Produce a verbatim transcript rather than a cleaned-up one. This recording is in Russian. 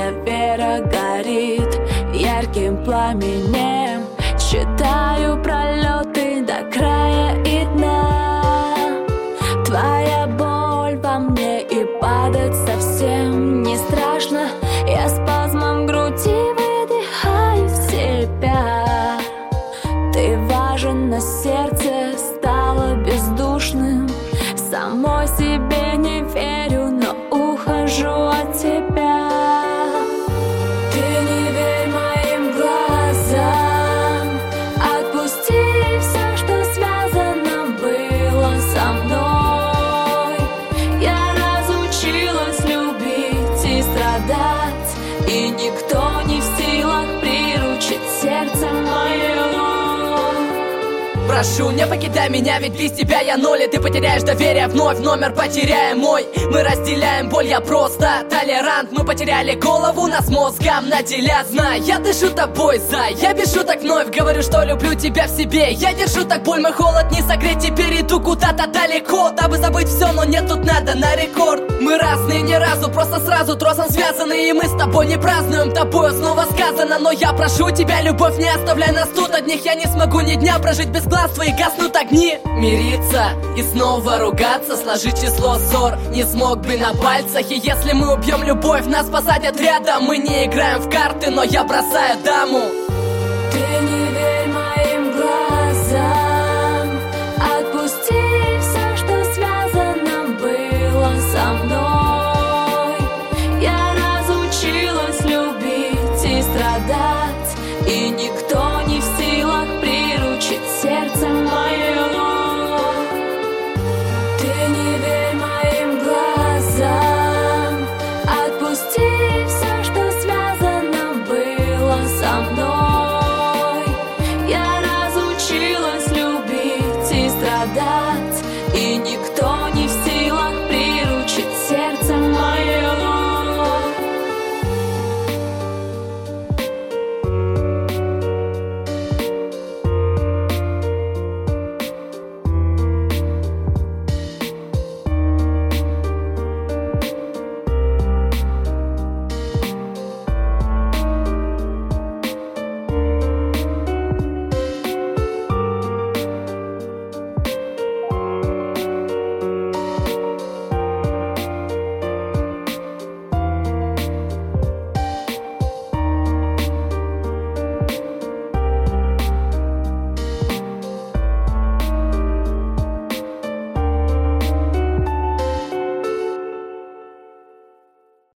Моя вера горит ярким пламенем. Читаю пролеты до края и дна. Твоя боль во мне, и падать совсем не страшно. Я спазмом в груди выдыхаю в себя. Ты важен, но сердце стало бездушным. Самой себе не верю, но ухожу от тебя. Ты не верь моим глазам. Отпусти все, что связано было со мной. Я разучилась любить и страдать, и никто не в силах приручить сердце мое. Прошу, не покидай меня, ведь без тебя я ноль, и ты потеряешь доверие, вновь номер потеряем мой. Мы разделяем боль, я просто толерант. Мы потеряли голову, нас мозгом наделят. Знай, я дышу тобой, зай, я без шуток вновь говорю, что люблю тебя в себе. Я держу так боль, мой холод не согреть, теперь иду куда-то далеко, дабы забыть все, но нет, тут надо на рекорд. Мы разные ни разу, просто сразу тросом связаны, и мы с тобой не празднуем, тобой снова сказано. Но я прошу тебя, любовь, не оставляй нас тут одних. Я не смогу ни дня прожить без глаз твоих, гаснут огни. Мириться и снова ругаться, сложить число ссор не смог бы на пальцах. И если мы убьем любовь, нас посадят рядом. Мы не играем в карты, но я бросаю даму. Ты не верь моим глазам. Отпусти все, что связано было со мной. Я разучилась любить и страдать, и никто